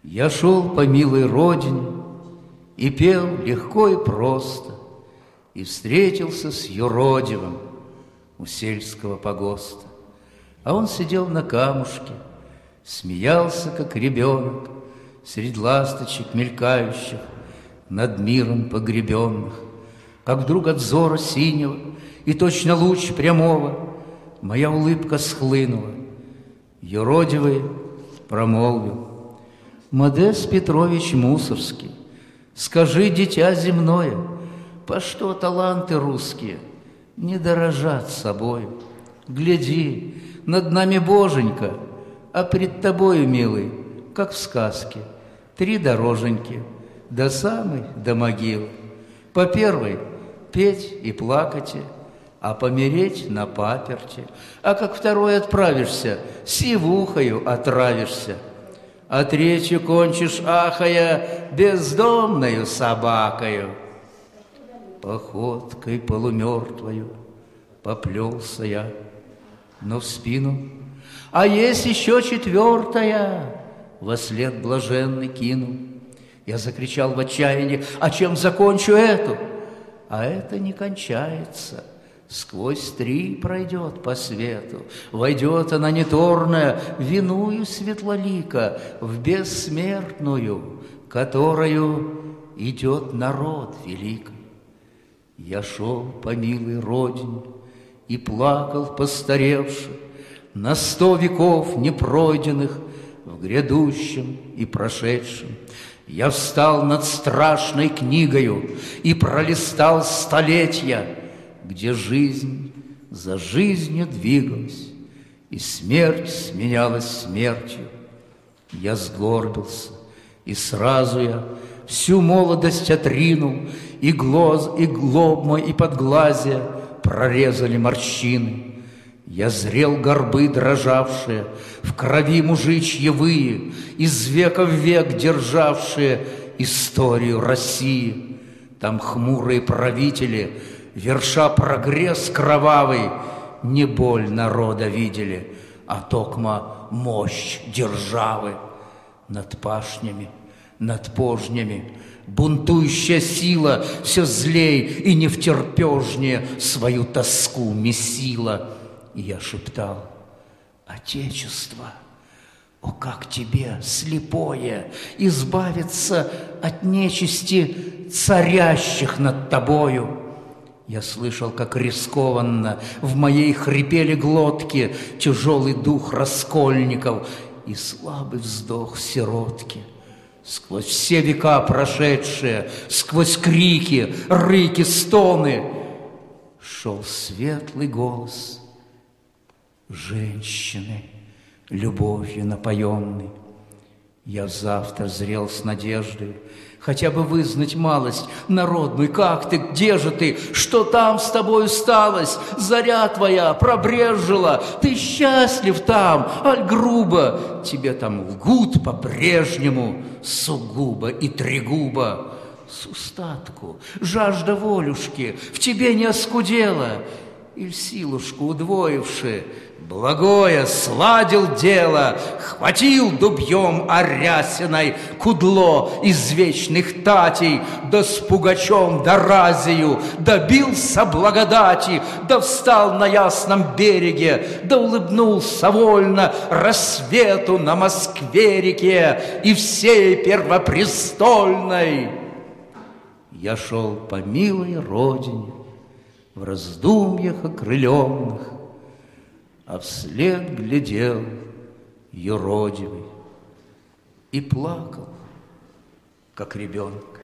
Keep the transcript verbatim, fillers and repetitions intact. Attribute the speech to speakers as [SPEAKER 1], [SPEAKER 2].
[SPEAKER 1] Я шел по милой родине и пел легко и просто, и встретился с юродивым у сельского погоста. А он сидел на камушке, смеялся, как ребенок, средь ласточек мелькающих, над миром погребенных. Как вдруг от взора синего и точно луч прямого моя улыбка схлынула. Юродивый промолвил: «Модест Петрович Мусорский, скажи, дитя земное, по что таланты русские не дорожат собою? Гляди, над нами Боженька, а пред тобою, милый, как в сказке, три дороженьки, до самой, до могилы. По первой петь и плакать, а помереть на паперти, а как второй отправишься, сивухою отравишься, а третью кончишь, ахая, бездомною собакою». Походкой полумертвою поплелся я, но в спину: «А есть еще четвертая!» Вослед блаженный кинул. Я закричал в отчаянии: «А чем закончу эту?» А это не кончается, сквозь три пройдет по свету. Войдет она неторная, виную светлолика, в бессмертную, которую идет народ велик. Я шел по милой родине и плакал постаревши, на сто веков непройденных в грядущем и прошедшем. Я встал над страшной книгою и пролистал столетия, где жизнь за жизнью двигалась, и смерть сменялась смертью. Я сгорбился, и сразу я всю молодость отринул, и глаз, и глоб мой, и подглазия прорезали морщины. Я зрел горбы дрожавшие, в крови мужичьи вые, из века в век державшие историю России. Там хмурые правители, верша прогресс кровавый, не боль народа видели, а токма мощь державы. Над пашнями, над пожнями бунтующая сила все злей и невтерпежнее свою тоску месила. И я шептал: «Отечество, о, как тебе, слепое, избавиться от нечисти царящих над тобою!» Я слышал, как рискованно в моей хрипели глотки тяжелый дух раскольников и слабый вздох сиротки. Сквозь все века прошедшие, сквозь крики, рыки, стоны шел светлый голос женщины, любовью напоенной. Я завтра зрел с надеждой хотя бы вызнать малость народную. Как ты, где же ты, что там с тобою сталось? Заря твоя пробрежила, ты счастлив там, аль грубо тебе там лгут по-прежнему, сугубо и трегубо. С устатку жажда волюшки в тебе не оскудела, иль силушку удвоивши, благое сладил дело, хватил дубьем орясиной кудло из вечных татей, да с пугачом да разию добился благодати, да встал на ясном береге, да улыбнулся вольно рассвету на Москве-реке и всей первопрестольной. Я шел по милой родине в раздумьях окрыленных, а вслед глядел юродивый и плакал, как ребенок.